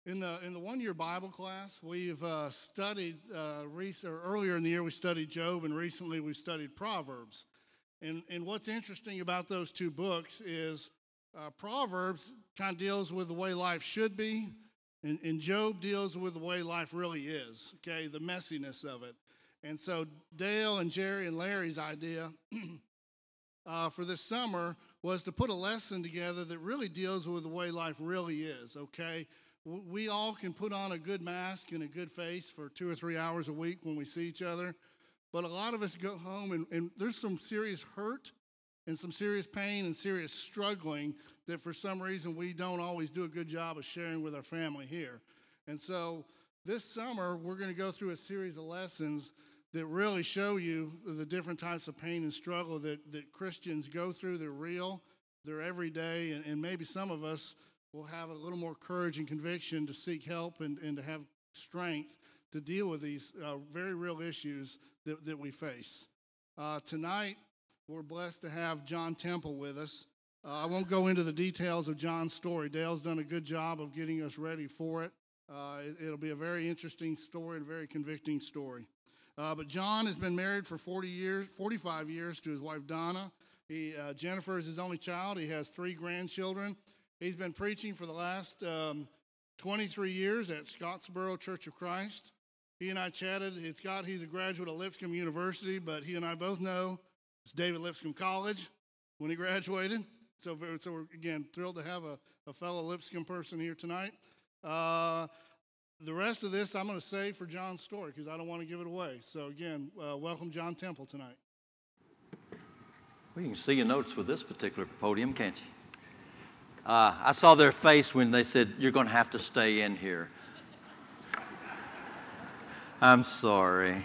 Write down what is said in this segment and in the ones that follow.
In the 1-year Bible class, we've studied earlier in the year we studied Job, and recently we studied Proverbs. And what's interesting about those two books is Proverbs kind of deals with the way life should be, and Job deals with the way life really is. Okay, the messiness of it. And so Dale and Jerry and Larry's idea for this summer was to put a lesson together that really deals with the way life really is. Okay. We all can put on a good mask and a good face for 2 or 3 hours a week when we see each other. But a lot of us go home and there's some serious hurt and some serious pain and serious struggling that for some reason we don't always do a good job of sharing with our family here. And so this summer we're going to go through a series of lessons that really show you the different types of pain and struggle that Christians go through. They're real, they're everyday, and maybe some of us will have a little more courage and conviction to seek help and to have strength to deal with these very real issues that we face. Tonight, we're blessed to have John Temple with us. I won't go into the details of John's story. Dale's done a good job of getting us ready for it. It'll be a very interesting story and a very convicting story. But John has been married for 45 years to his wife, Donna. Jennifer is his only child. He has 3 grandchildren. He's been preaching for the last 23 years at Scottsboro Church of Christ. He and I chatted. He's a graduate of Lipscomb University, but he and I both know it's David Lipscomb College when he graduated. So we're, again, thrilled to have a fellow Lipscomb person here tonight. The rest of this I'm going to save for John's story because I don't want to give it away. So, again, welcome John Temple tonight. Well, you can see your notes with this particular podium, can't you? I saw their face when they said, "You're going to have to stay in here." I'm sorry.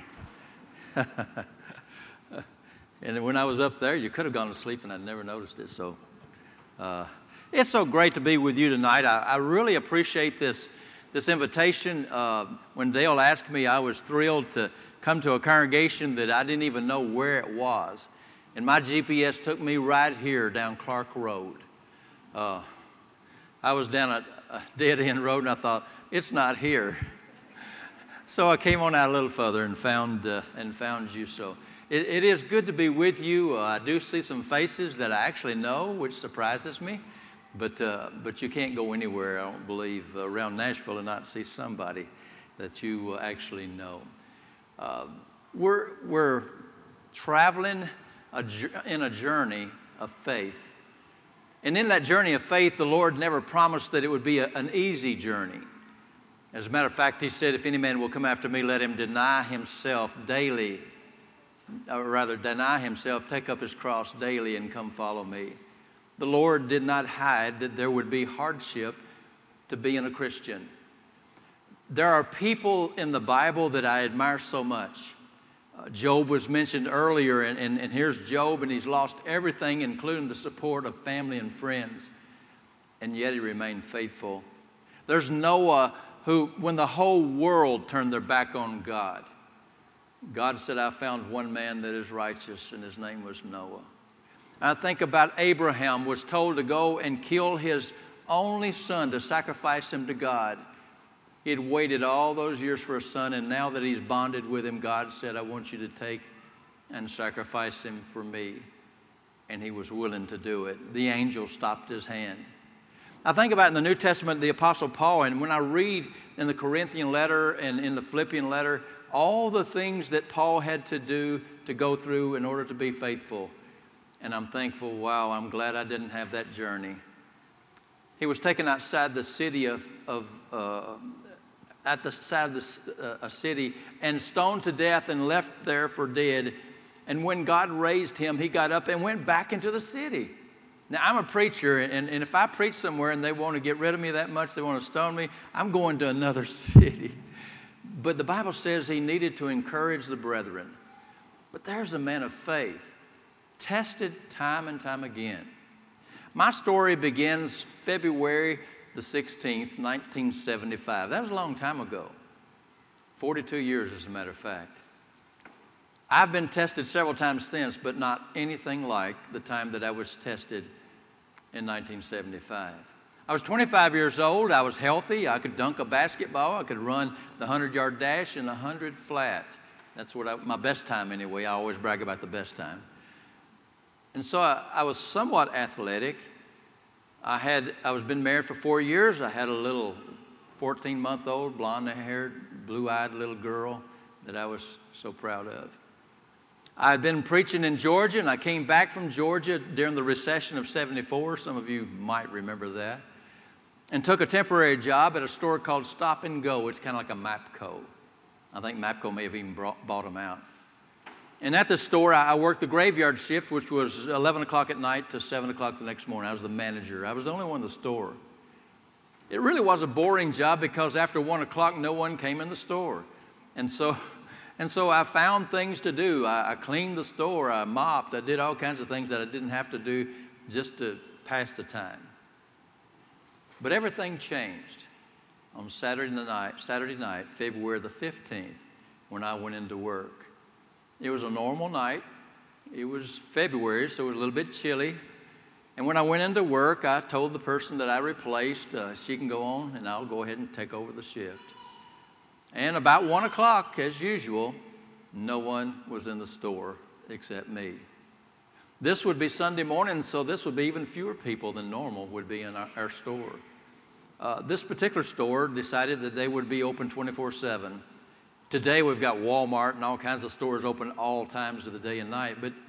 And when I was up there, you could have gone to sleep and I'd never noticed it. So it's so great to be with you tonight. I really appreciate this invitation. When Dale asked me, I was thrilled to come to a congregation that I didn't even know where it was. And my GPS took me right here down Clark Road. I was down a dead-end road, and I thought, it's not here. So I came on out a little further and found you. So it is good to be with you. I do see some faces that I actually know, which surprises me. But you can't go anywhere, I don't believe, around Nashville and not see somebody that you actually know. We're traveling in a journey of faith. And in that journey of faith, the Lord never promised that it would be an easy journey. As a matter of fact, He said, if any man will come after me, let him deny himself daily, or rather deny himself, take up his cross daily and come follow me. The Lord did not hide that there would be hardship to being a Christian. There are people in the Bible that I admire so much. Job was mentioned earlier, and here's Job, and he's lost everything, including the support of family and friends, and yet he remained faithful. There's Noah, who, when the whole world turned their back on God, God said, I found one man that is righteous, and his name was Noah. I think about Abraham, was told to go and kill his only son, to sacrifice him to God. He had waited all those years for a son, and now that he's bonded with him, God said, I want you to take and sacrifice him for me. And he was willing to do it. The angel stopped his hand. I think about in the New Testament, the Apostle Paul, and when I read in the Corinthian letter and in the Philippian letter, all the things that Paul had to do to go through in order to be faithful. And I'm thankful, wow, I'm glad I didn't have that journey. He was taken outside the city a city and stoned to death and left there for dead. And when God raised him, he got up and went back into the city. Now, I'm a preacher, and if I preach somewhere and they want to get rid of me that much, they want to stone me, I'm going to another city. But the Bible says he needed to encourage the brethren. But there's a man of faith, tested time and time again. My story begins February the 16th, 1975. That was a long time ago. 42 years, as a matter of fact. I've been tested several times since, but not anything like the time that I was tested in 1975. I was 25 years old. I was healthy. I could dunk a basketball. I could run the 100-yard dash and the 100 flat. That's my best time anyway. I always brag about the best time. And so I was somewhat athletic. I was been married for 4 years. I had a little 14-month-old, blonde-haired, blue-eyed little girl that I was so proud of. I had been preaching in Georgia, and I came back from Georgia during the recession of '74. Some of you might remember that. And took a temporary job at a store called Stop and Go. It's kind of like a MAPCO. I think MAPCO may have even bought them out. And at the store, I worked the graveyard shift, which was 11 o'clock at night to 7 o'clock the next morning. I was the manager. I was the only one in the store. It really was a boring job because after 1 o'clock, no one came in the store. And so I found things to do. I cleaned the store. I mopped. I did all kinds of things that I didn't have to do just to pass the time. But everything changed on Saturday night, February the 15th, when I went into work. It was a normal night. It was February, so it was a little bit chilly. And when I went into work, I told the person that I replaced, she can go on, and I'll go ahead and take over the shift. And about 1 o'clock, as usual, no one was in the store except me. This would be Sunday morning, so this would be even fewer people than normal would be in our store. This particular store decided that they would be open 24/7. Today we've got Walmart and all kinds of stores open all times of the day and night, but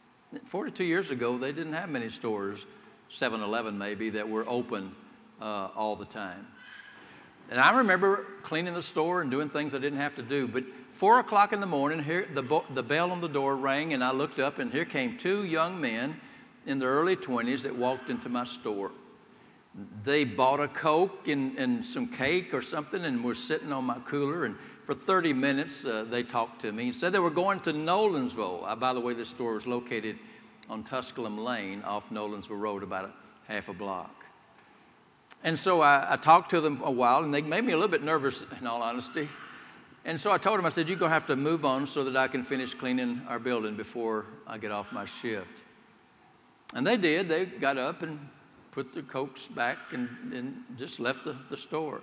42 years ago they didn't have many stores, 7-Eleven maybe, that were open all the time. And I remember cleaning the store and doing things I didn't have to do, but 4 o'clock in the morning, here the bell on the door rang, and I looked up, and here came two young men in their early 20s that walked into my store. They bought a Coke and some cake or something and were sitting on my cooler, and for 30 minutes they talked to me and said they were going to Nolensville. By the way, this store was located on Tusculum Lane off Nolensville Road, about a half a block. And so I talked to them a while, and they made me a little bit nervous, in all honesty. And so I told them, I said, you're going to have to move on so that I can finish cleaning our building before I get off my shift. And they did. They got up and put the Cokes back and just left the store.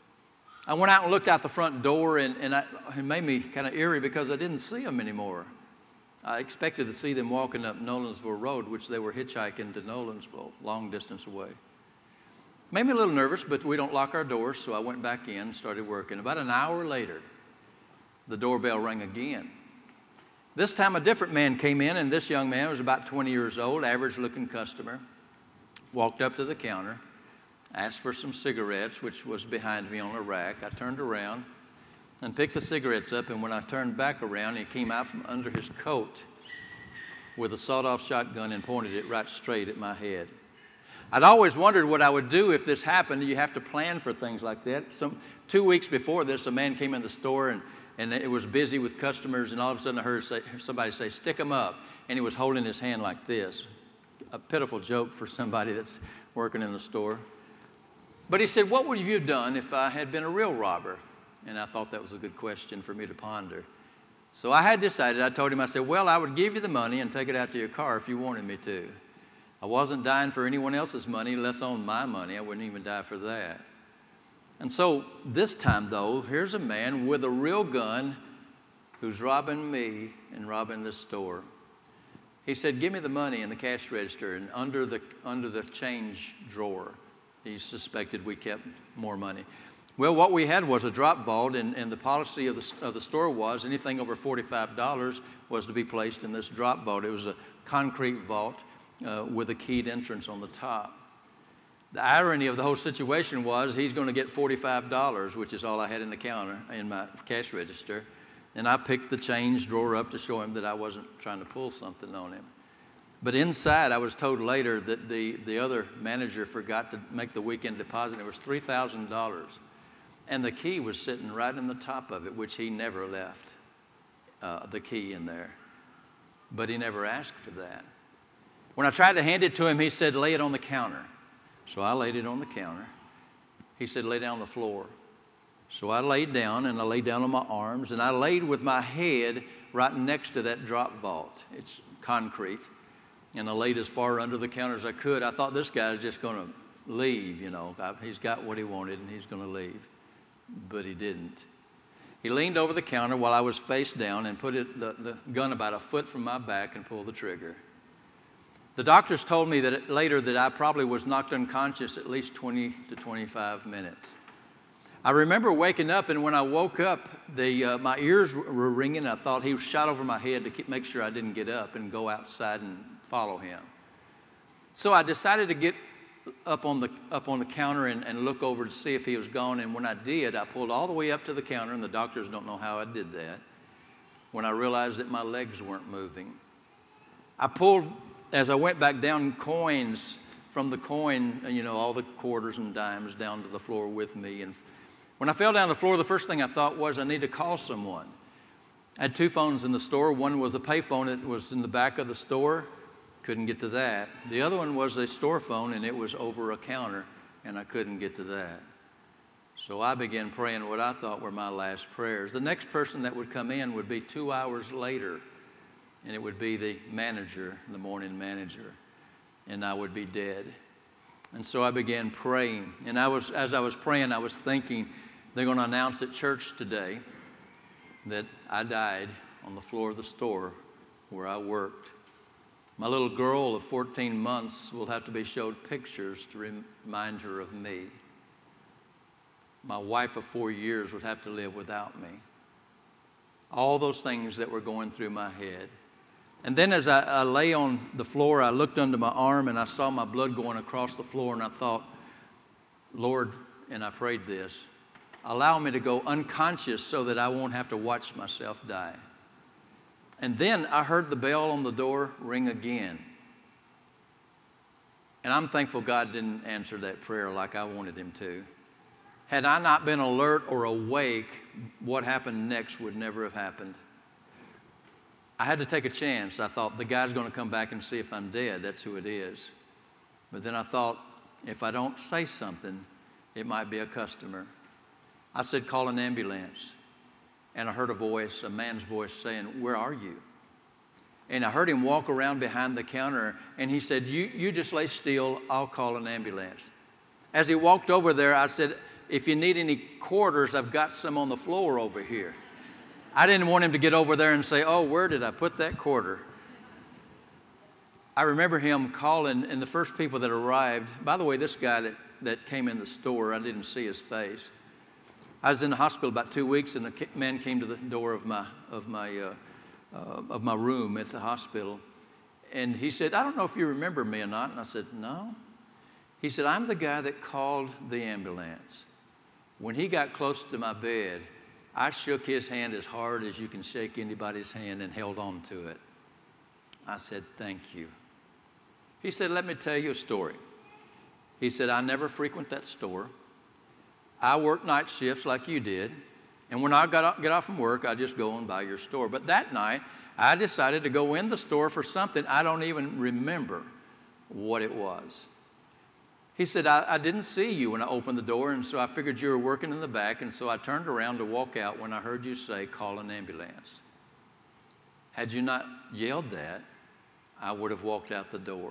I went out and looked out the front door, and it made me kind of eerie because I didn't see them anymore. I expected to see them walking up Nolensville Road, which they were hitchhiking to Nolensville, long distance away. Made me a little nervous, but we don't lock our doors, so I went back in and started working. About an hour later, the doorbell rang again. This time a different man came in, and this young man was about 20 years old, average-looking customer. Walked up to the counter, asked for some cigarettes, which was behind me on a rack. I turned around and picked the cigarettes up, and when I turned back around, he came out from under his coat with a sawed-off shotgun and pointed it right straight at my head. I'd always wondered what I would do if this happened. You have to plan for things like that. 2 weeks before this, a man came in the store, and it was busy with customers, and all of a sudden I heard somebody say, "Stick him up," and he was holding his hand like this. A pitiful joke for somebody that's working in the store. But he said, "What would you have done if I had been a real robber?" And I thought that was a good question for me to ponder. So I had decided, I told him, I said, "Well, I would give you the money and take it out to your car if you wanted me to. I wasn't dying for anyone else's money, less on my money. I wouldn't even die for that." And so this time, though, here's a man with a real gun who's robbing me and robbing this store. He said, "Give me the money in the cash register," and under the change drawer. He suspected we kept more money. Well, what we had was a drop vault, and the policy of the store was anything over $45 was to be placed in this drop vault. It was a concrete vault with a keyed entrance on the top. The irony of the whole situation was he's going to get $45, which is all I had in the counter, in my cash register. And I picked the change drawer up to show him that I wasn't trying to pull something on him. But inside, I was told later that the other manager forgot to make the weekend deposit. It was $3,000. And the key was sitting right in the top of it, which he never left the key in there. But he never asked for that. When I tried to hand it to him, he said, "Lay it on the counter." So I laid it on the counter. He said, "Lay down on the floor." So I laid down, and I laid down on my arms, and I laid with my head right next to that drop vault. It's concrete. And I laid as far under the counter as I could. I thought this guy's just going to leave, He's got what he wanted and he's going to leave. But he didn't. He leaned over the counter while I was face down and put the gun about a foot from my back and pulled the trigger. The doctors told me later that I probably was knocked unconscious at least 20 to 25 minutes. I remember waking up, and when I woke up, my ears were ringing. I thought he shot over my head to make sure I didn't get up and go outside and follow him. So I decided to get up on the counter and look over to see if he was gone. And when I did, I pulled all the way up to the counter, and the doctors don't know how I did that, when I realized that my legs weren't moving. I pulled, as I went back down, coins from the coin, all the quarters and dimes down to the floor with me. And when I fell down the floor, the first thing I thought was I need to call someone. I had 2 phones in the store. One was a pay phone. It was in the back of the store. Couldn't get to that. The other one was a store phone, and it was over a counter, and I couldn't get to that. So I began praying what I thought were my last prayers. The next person that would come in would be 2 hours later, and it would be the manager, the morning manager, and I would be dead. And so I began praying, and as I was praying, I was thinking, they're going to announce at church today that I died on the floor of the store where I worked. My little girl of 14 months will have to be showed pictures to remind her of me. My wife of 4 years would have to live without me. All those things that were going through my head. And then as I lay on the floor, I looked under my arm and I saw my blood going across the floor, and I thought, Lord, and I prayed this, allow me to go unconscious so that I won't have to watch myself die. And then I heard the bell on the door ring again. And I'm thankful God didn't answer that prayer like I wanted him to. Had I not been alert or awake, what happened next would never have happened. I had to take a chance. I thought, the guy's going to come back and see if I'm dead. That's who it is. But then I thought, if I don't say something, it might be a customer. I said, call an ambulance. And I heard a man's voice saying, where are you? And I heard him walk around behind the counter, and he said, you just lay still, I'll call an ambulance. As he walked over there, I said, if you need any quarters, I've got some on the floor over here. I didn't want him to get over there and say, oh, where did I put that quarter? I remember him calling, and the first people that arrived, by the way, this guy that came in the store, I didn't see his face. I was in the hospital about 2 weeks, and a man came to the door of my room at the hospital, and he said, I don't know if you remember me or not. And I said, no. He said, I'm the guy that called the ambulance. When he got close to my bed, I shook his hand as hard as you can shake anybody's hand and held on to it. I said, thank you. He said, let me tell you a story. He said, I never frequent that store. I work night shifts like you did, and when I get off from work, I just go and buy your store. But that night, I decided to go in the store for something I don't even remember what it was. He said, I didn't see you when I opened the door, and so I figured you were working in the back, and so I turned around to walk out when I heard you say, call an ambulance. Had you not yelled that, I would have walked out the door.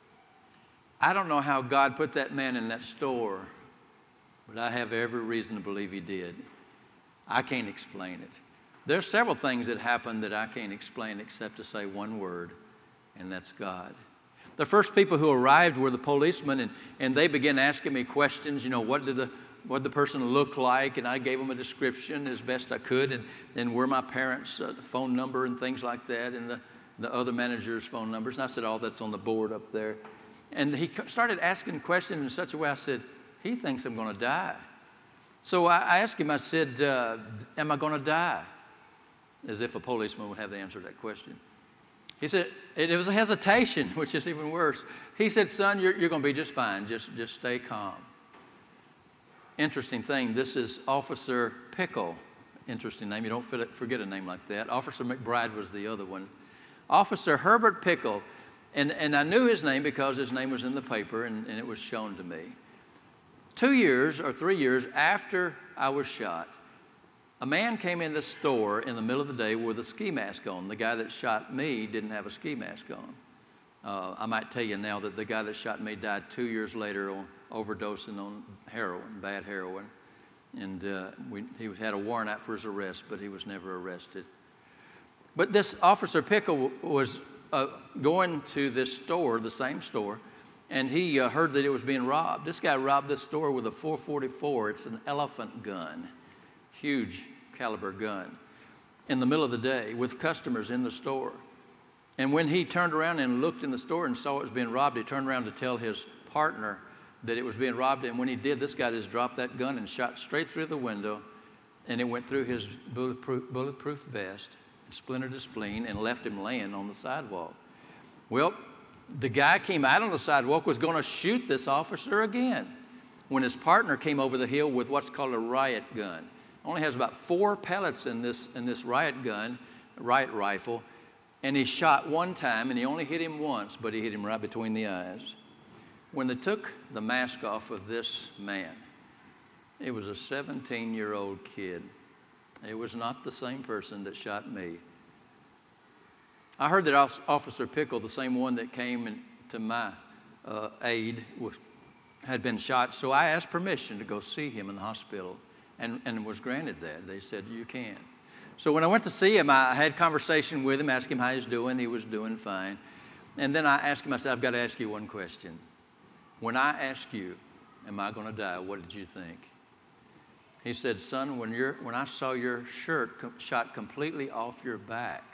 I don't know how God put that man in that store, but I have every reason to believe he did. I can't explain it. There's several things that happened that I can't explain except to say one word, and that's God. The first people who arrived were the policemen, and they began asking me questions. What did the person look like? And I gave them a description as best I could, and where my parents' phone number and things like that, and the other manager's phone numbers. And I said, that's on the board up there. And he started asking questions in such a way, I said, he thinks I'm going to die. So I asked him, I said, am I going to die? As if a policeman would have the answer to that question. He said, it was a hesitation, which is even worse. He said, son, you're going to be just fine. Just stay calm. Interesting thing, this is Officer Pickle. Interesting name. You don't forget a name like that. Officer McBride was the other one. Officer Herbert Pickle. And I knew his name because his name was in the paper, and it was shown to me. 2 years or 3 years after I was shot, a man came in the store in the middle of the day with a ski mask on. The guy that shot me didn't have a ski mask on. I might tell you now that the guy that shot me died 2 years later on overdosing on heroin, bad heroin. And he had a warrant out for his arrest, but he was never arrested. But this Officer Pickle was going to this store, the same store, and he heard that it was being robbed. This guy robbed this store with a .444. It's an elephant gun, huge caliber gun, in the middle of the day with customers in the store. And when he turned around and looked in the store and saw it was being robbed, he turned around to tell his partner that it was being robbed. And when he did, this guy just dropped that gun and shot straight through the window, and it went through his bulletproof vest, splintered his spleen, and left him laying on the sidewalk. Well, the guy came out on the sidewalk, was going to shoot this officer again, when his partner came over the hill with what's called a riot gun. Only has about 4 pellets in this riot rifle, and he shot one time, and he only hit him once, but he hit him right between the eyes. When they took the mask off of this man, it was a 17-year-old kid. It was not the same person that shot me. I heard that Officer Pickle, the same one that came to my aid, had been shot, so I asked permission to go see him in the hospital, and was granted that. They said, you can. So when I went to see him, I had conversation with him, asked him how he's doing. He was doing fine. And then I asked him, I said, I've got to ask you one question. When I ask you, am I going to die, what did you think? He said, son, when I saw your shirt shot completely off your back,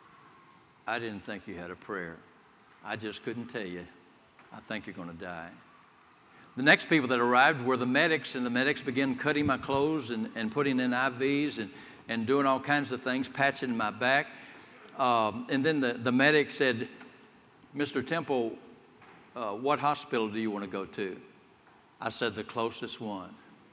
I didn't think you had a prayer. I just couldn't tell you, I think you're going to die. The next people that arrived were the medics, and the medics began cutting my clothes and putting in IVs and doing all kinds of things, patching my back. And then the medic said, Mr. Temple, what hospital do you want to go to? I said, the closest one.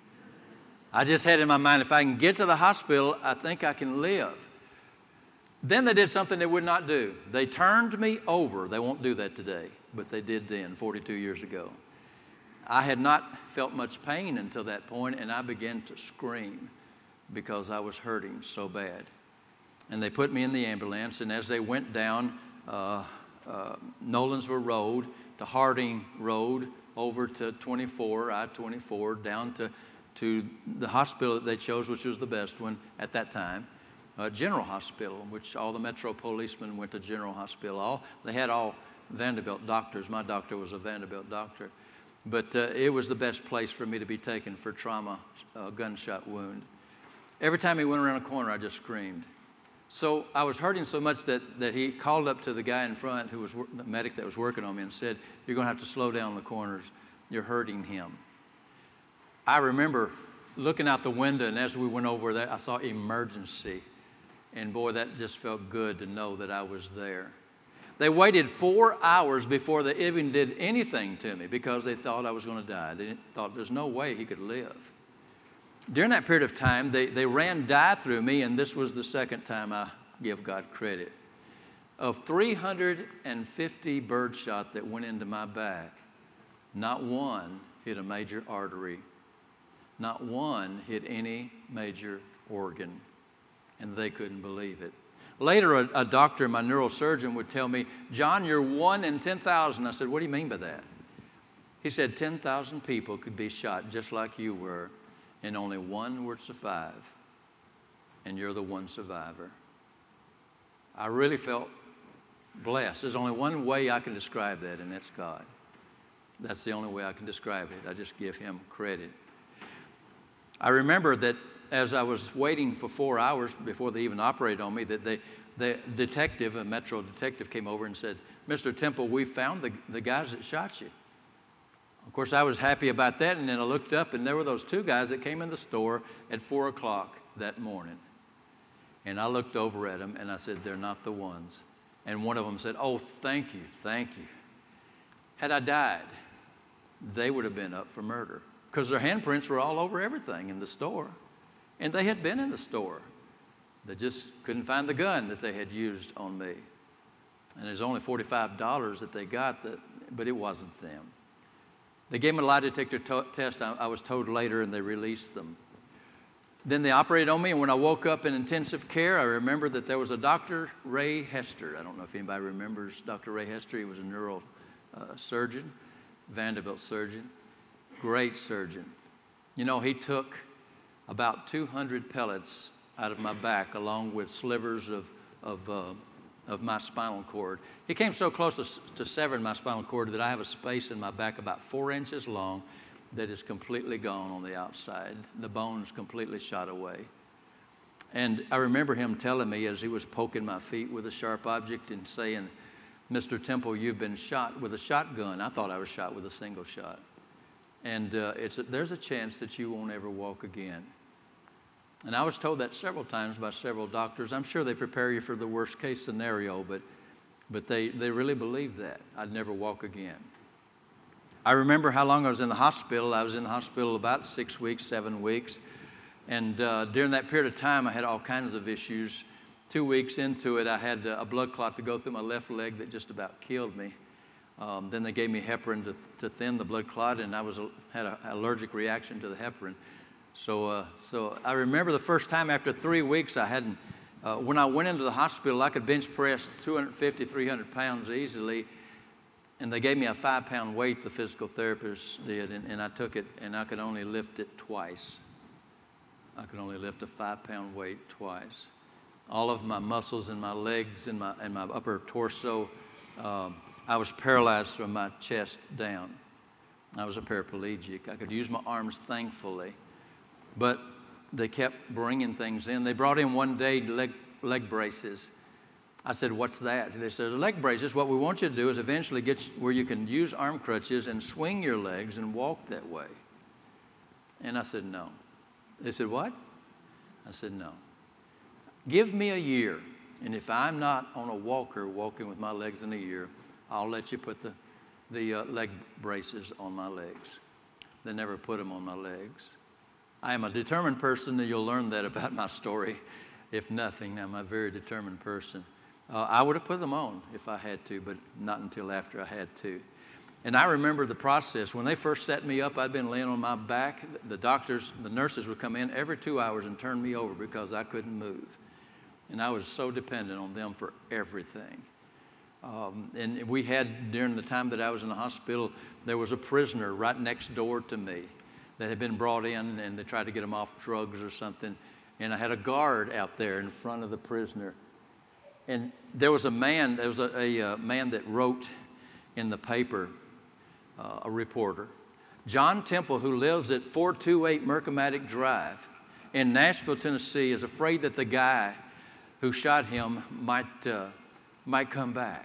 I just had in my mind, if I can get to the hospital, I think I can live. Then they did something they would not do. They turned me over. They won't do that today, but they did then, 42 years ago. I had not felt much pain until that point, and I began to scream because I was hurting so bad. And they put me in the ambulance, and as they went down Nolensville Road to Harding Road, over to I-24, down to the hospital that they chose, which was the best one at that time, General Hospital, which all the Metro policemen went to General Hospital. They had all Vanderbilt doctors. My doctor was a Vanderbilt doctor. But it was the best place for me to be taken for trauma, gunshot wound. Every time he went around a corner, I just screamed. So I was hurting so much that he called up to the guy in front, who was the medic that was working on me, and said, you're going to have to slow down the corners. You're hurting him. I remember looking out the window, and as we went over there, I saw emergency. And boy, that just felt good to know that I was there. They waited 4 hours before they even did anything to me because they thought I was going to die. They thought there's no way he could live. During that period of time, they ran dye through me, and this was the second time I give God credit. Of 350 birdshot that went into my back, not one hit a major artery. Not one hit any major organ, and they couldn't believe it. Later, a doctor, my neurosurgeon, would tell me, John, you're 1 in 10,000. I said, what do you mean by that? He said 10,000 people could be shot just like you were, and only one would survive, and you're the one survivor. I really felt blessed. There's only one way I can describe that, and that's God. That's the only way I can describe it. I just give him credit. I remember that as I was waiting for 4 hours before they even operated on me, that the detective, a Metro detective, came over and said, Mr. Temple, we found the guys that shot you. Of course, I was happy about that, and then I looked up, and there were those 2 guys that came in the store at 4 o'clock that morning. And I looked over at them, and I said, they're not the ones. And one of them said, oh, thank you, thank you. Had I died, they would have been up for murder because their handprints were all over everything in the store. And they had been in the store. They just couldn't find the gun that they had used on me. And there's only $45 that they got, but it wasn't them. They gave them a lie detector test, I was told later, and they released them. Then they operated on me, and when I woke up in intensive care, I remember that there was a Dr. Ray Hester. I don't know if anybody remembers Dr. Ray Hester. He was a neural surgeon, Vanderbilt surgeon, great surgeon. You know, he took about 200 pellets out of my back along with slivers of my spinal cord. He came so close to severing my spinal cord that I have a space in my back about 4 inches long that is completely gone on the outside. The bone's completely shot away. And I remember him telling me as he was poking my feet with a sharp object and saying, "Mr. Temple, you've been shot with a shotgun." I thought I was shot with a single shot. And there's a chance that you won't ever walk again. And I was told that several times by several doctors. I'm sure they prepare you for the worst case scenario, but they really believed that I'd never walk again. I remember how long I was in the hospital. I was in the hospital about 6 weeks, 7 weeks. And during that period of time, I had all kinds of issues. 2 weeks into it, I had a blood clot to go through my left leg that just about killed me. Then they gave me heparin to thin the blood clot, and I had an allergic reaction to the heparin. So I remember the first time after 3 weeks, when I went into the hospital, I could bench press 250, 300 pounds easily. And they gave me a 5-pound weight, the physical therapist did, and I took it, and I could only lift it twice. I could only lift a 5-pound weight twice. All of my muscles in my legs and my upper torso, I was paralyzed from my chest down. I was a paraplegic. I could use my arms, thankfully, but they kept bringing things in. They brought in one day leg braces. I said, "What's that?" They said, "The leg braces, what we want you to do is eventually get where you can use arm crutches and swing your legs and walk that way." And I said, "No." They said, "What?" I said, "No. Give me a year, and if I'm not on a walker walking with my legs in a year, I'll let you put the leg braces on my legs." They never put them on my legs. I am a determined person, and you'll learn that about my story. If nothing, I'm a very determined person. I would have put them on if I had to, but not until after I had to. And I remember the process. When they first set me up, I'd been laying on my back. The nurses would come in every 2 hours and turn me over because I couldn't move. And I was so dependent on them for everything. And we had, during the time that I was in the hospital, there was a prisoner right next door to me that had been brought in, and they tried to get him off drugs or something. And I had a guard out there in front of the prisoner. And there was a man that wrote in the paper, a reporter, "John Temple, who lives at 428 Mercomatic Drive in Nashville, Tennessee, is afraid that the guy who shot him might come back.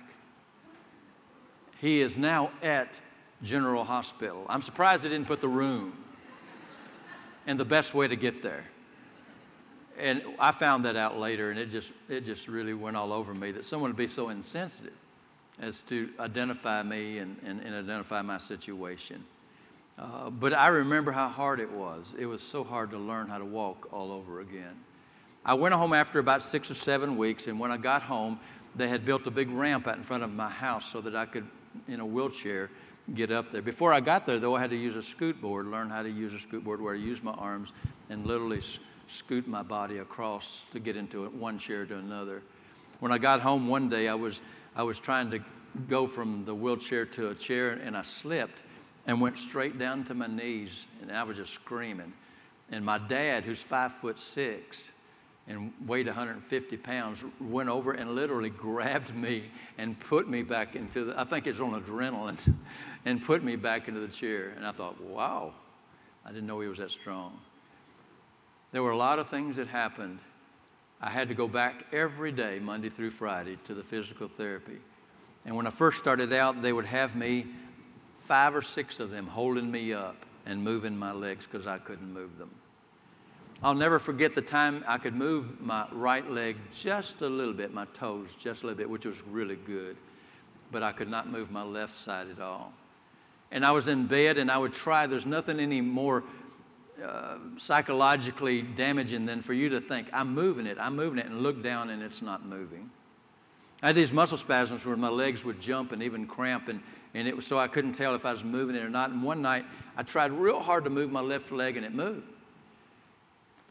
He is now at General Hospital." I'm surprised they didn't put the room and the best way to get there. And I found that out later, and it just really went all over me that someone would be so insensitive as to identify me and identify my situation. But I remember how hard it was. It was so hard to learn how to walk all over again. I went home after about 6 or 7 weeks, and when I got home, they had built a big ramp out in front of my house so that I could, in a wheelchair, get up there. Before I got there, though, I had to use a scoot board, learn how to use a scoot board where I use my arms and literally scoot my body across to get into one chair to another. When I got home one day, I was trying to go from the wheelchair to a chair, and I slipped and went straight down to my knees, and I was just screaming. And my dad, who's 5'6" and weighed 150 pounds, went over and literally grabbed me and put me back into I think it's on adrenaline, and put me back into the chair. And I thought, wow, I didn't know he was that strong. There were a lot of things that happened. I had to go back every day, Monday through Friday, to the physical therapy. And when I first started out, they would have me, 5 or 6 of them, holding me up and moving my legs because I couldn't move them. I'll never forget the time I could move my right leg just a little bit, my toes just a little bit, which was really good. But I could not move my left side at all. And I was in bed, and I would try. There's nothing any more psychologically damaging than for you to think, I'm moving it, and look down, and it's not moving. I had these muscle spasms where my legs would jump and even cramp, and it was so I couldn't tell if I was moving it or not. And one night, I tried real hard to move my left leg, and it moved.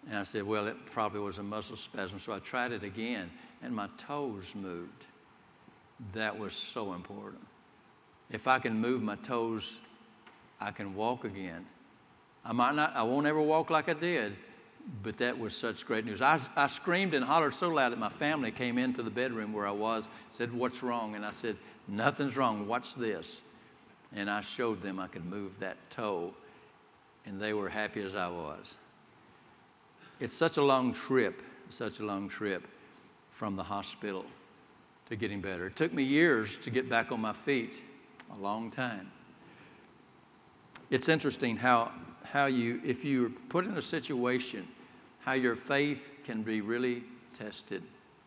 And I said, well, it probably was a muscle spasm. So I tried it again, and my toes moved. That was so important. If I can move my toes, I can walk again. I won't ever walk like I did, but that was such great news. I screamed and hollered so loud that my family came into the bedroom where I was, said, what's wrong? And I said, nothing's wrong, watch this. And I showed them I could move that toe, and they were happy as I was. It's such a long trip from the hospital to getting better. It took me years to get back on my feet, a long time. It's interesting how you, if you're put in a situation, how your faith can be really tested.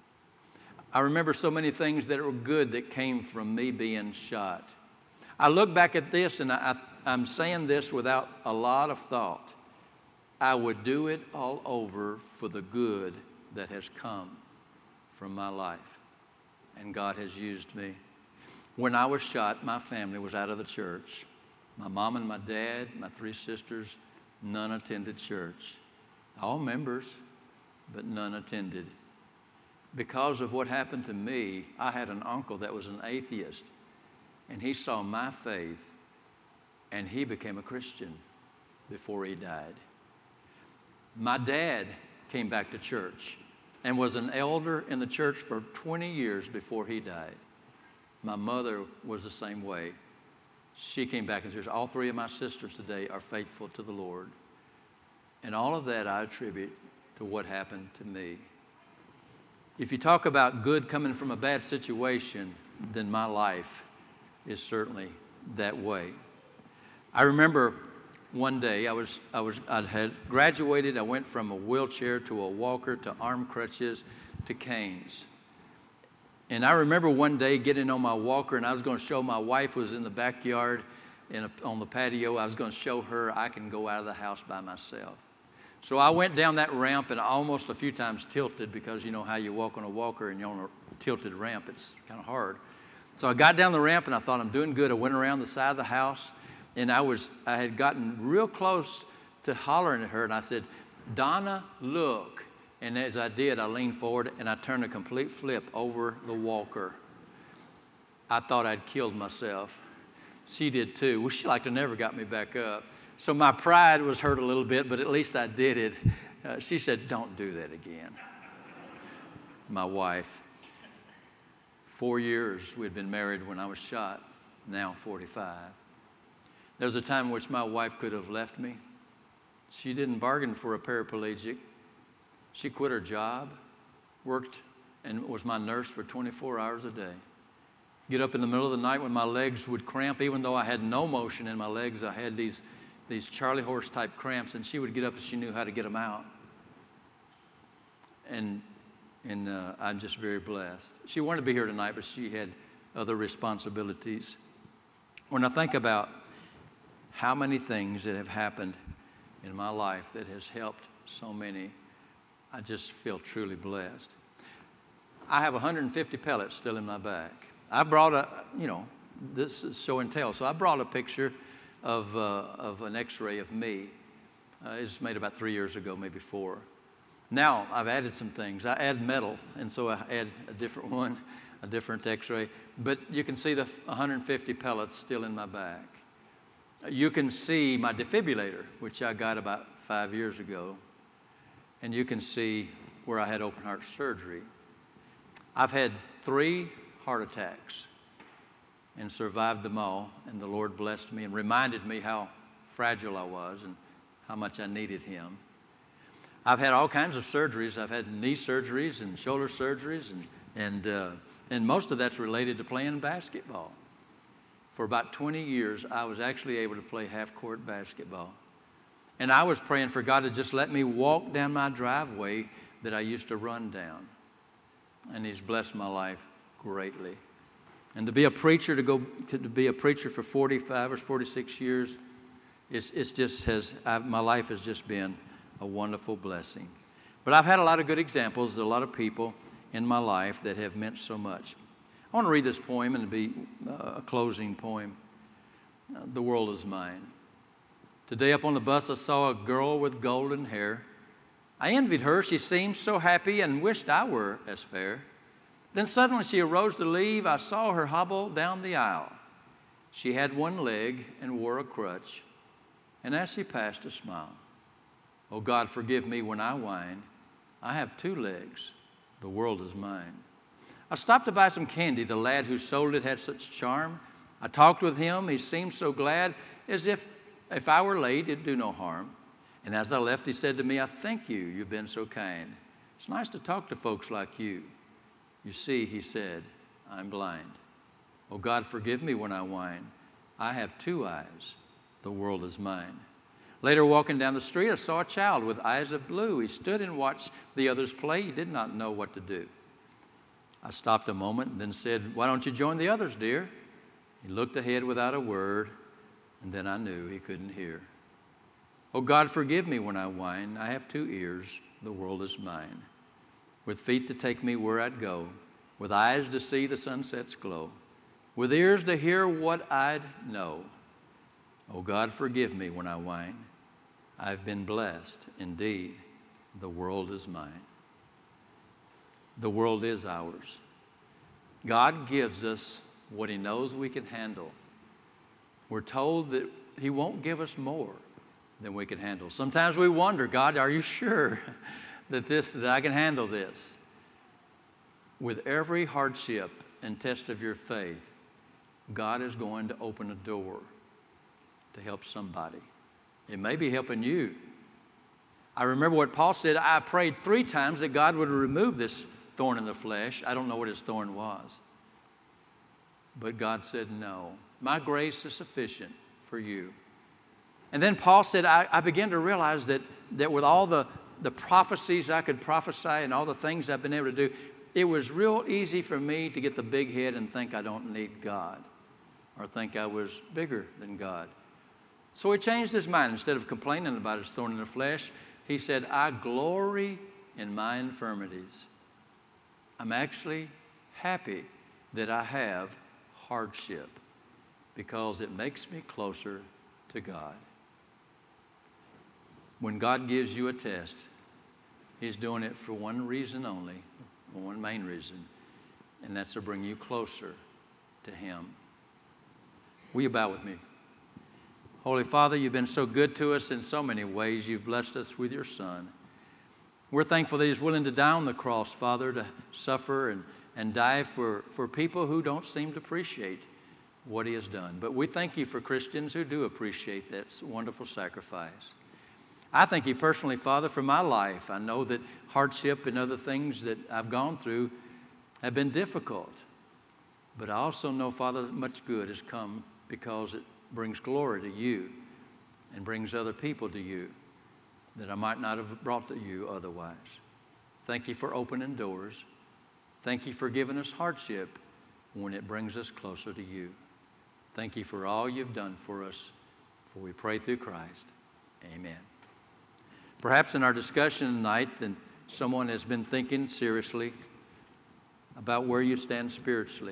I remember so many things that were good that came from me being shot. I look back at this, and I'm saying this without a lot of thought. I would do it all over for the good that has come from my life. And God has used me. When I was shot, my family was out of the church. My mom and my dad, my 3 sisters, none attended church. All members, but none attended. Because of what happened to me, I had an uncle that was an atheist, and he saw my faith, and he became a Christian before he died. My dad came back to church and was an elder in the church for 20 years before he died. My mother was the same way. She came back in church. All 3 of my sisters today are faithful to the Lord. And all of that I attribute to what happened to me. If you talk about good coming from a bad situation, then my life is certainly that way. I remember one day I had graduated. I went from a wheelchair to a walker to arm crutches to canes. And I remember one day getting on my walker, and I was going to show my wife who was in the backyard on the patio. I was going to show her I can go out of the house by myself. So I went down that ramp and almost a few times tilted, because you know how you walk on a walker and you're on a tilted ramp. It's kind of hard. So I got down the ramp and I thought, I'm doing good. I went around the side of the house, and I had gotten real close to hollering at her, and I said, Donna, look. And as I did, I leaned forward and I turned a complete flip over the walker. I thought I'd killed myself. She did too. Well, she never got me back up. So my pride was hurt a little bit, but at least I did it. She said, don't do that again. My wife. 4 years we'd been married when I was shot, now 45. There was a time in which my wife could have left me. She didn't bargain for a paraplegic. She quit her job, worked, and was my nurse for 24 hours a day. Get up in the middle of the night when my legs would cramp, even though I had no motion in my legs. I had these Charlie horse type cramps, and she would get up and she knew how to get them out. And I'm just very blessed. She wanted to be here tonight, but she had other responsibilities. When I think about how many things that have happened in my life that has helped so many, I just feel truly blessed. I have 150 pellets still in my back. I brought this is show and tell. So I brought a picture of an x-ray of me. It was made about 3 years ago, maybe 4. Now I've added some things. I add metal, and so I add a different one, a different x-ray. But you can see the 150 pellets still in my back. You can see my defibrillator, which I got about 5 years ago. And you can see where I had open heart surgery. I've had 3 heart attacks and survived them all, and the Lord blessed me and reminded me how fragile I was and how much I needed Him. I've had all kinds of surgeries. I've had knee surgeries and shoulder surgeries, and most of that's related to playing basketball. For about 20 years, I was actually able to play half-court basketball. And I was praying for God to just let me walk down my driveway that I used to run down. And He's blessed my life greatly. And to be a preacher, to be a preacher for 45 or 46 years, my life has just been a wonderful blessing. But I've had a lot of good examples, a lot of people in my life that have meant so much. I want to read this poem, and it'll be a closing poem. The World Is Mine. Today up on the bus, I saw a girl with golden hair. I envied her. She seemed so happy and wished I were as fair. Then suddenly she arose to leave. I saw her hobble down the aisle. She had one leg and wore a crutch, and as she passed, a smile. Oh, God, forgive me when I whine. I have two legs. The world is mine. I stopped to buy some candy. The lad who sold it had such charm. I talked with him. He seemed so glad, as if I were late, it'd do no harm. And as I left, he said to me, I thank you. You've been so kind. It's nice to talk to folks like you. You see, he said, I'm blind. Oh, God, forgive me when I whine. I have two eyes. The world is mine. Later, walking down the street, I saw a child with eyes of blue. He stood and watched the others play. He did not know what to do. I stopped a moment and then said, why don't you join the others, dear? He looked ahead without a word, and then I knew he couldn't hear. Oh, God, forgive me when I whine. I have two ears. The world is mine. With feet to take me where I'd go, with eyes to see the sunset's glow, with ears to hear what I'd know. Oh, God, forgive me when I whine. I've been blessed, indeed. The world is mine. The world is ours. God gives us what He knows we can handle. We're told that He won't give us more than we can handle. Sometimes we wonder, God, are you sure that I can handle this? With every hardship and test of your faith, God is going to open a door to help somebody. It may be helping you. I remember what Paul said. I prayed 3 times that God would remove this thorn in the flesh. I don't know what his thorn was. But God said, no, my grace is sufficient for you. And then Paul said, I began to realize that with all the prophecies I could prophesy and all the things I've been able to do, it was real easy for me to get the big head and think I don't need God or think I was bigger than God. So he changed his mind. Instead of complaining about his thorn in the flesh, he said, I glory in my infirmities. I'm actually happy that I have hardship because it makes me closer to God. When God gives you a test, He's doing it for one reason only, one main reason, and that's to bring you closer to Him. Will you bow with me? Holy Father, you've been so good to us in so many ways. You've blessed us with your Son. We're thankful that He's willing to die on the cross, Father, to suffer and die for people who don't seem to appreciate what He has done. But we thank you for Christians who do appreciate that wonderful sacrifice. I thank you personally, Father, for my life. I know that hardship and other things that I've gone through have been difficult. But I also know, Father, that much good has come because it brings glory to you and brings other people to you that I might not have brought to you otherwise. Thank you for opening doors. Thank you for giving us hardship when it brings us closer to you. Thank you for all you've done for us, for we pray through Christ. Amen. Perhaps in our discussion tonight, then someone has been thinking seriously about where you stand spiritually.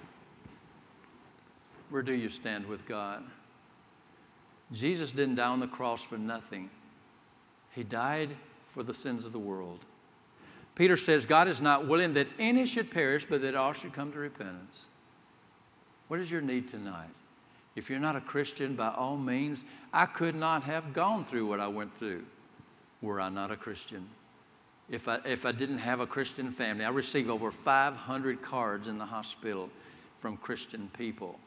Where do you stand with God? Jesus didn't die on the cross for nothing. He died for the sins of the world. Peter says, God is not willing that any should perish, but that all should come to repentance. What is your need tonight? If you're not a Christian, by all means, I could not have gone through what I went through were I not a Christian. If I didn't have a Christian family, I received over 500 cards in the hospital from Christian people.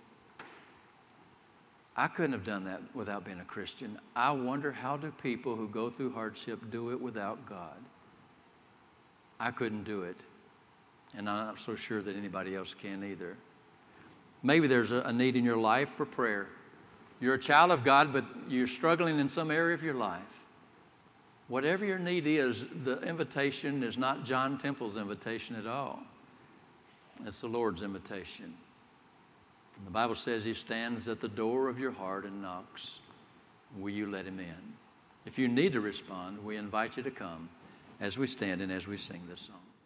I couldn't have done that without being a Christian. I wonder, how do people who go through hardship do it without God? I couldn't do it, and I'm not so sure that anybody else can either. Maybe there's a need in your life for prayer. You're a child of God, but you're struggling in some area of your life. Whatever your need is, the invitation is not John Temple's invitation at all. It's the Lord's invitation. And the Bible says He stands at the door of your heart and knocks. Will you let Him in? If you need to respond, we invite you to come as we stand and as we sing this song.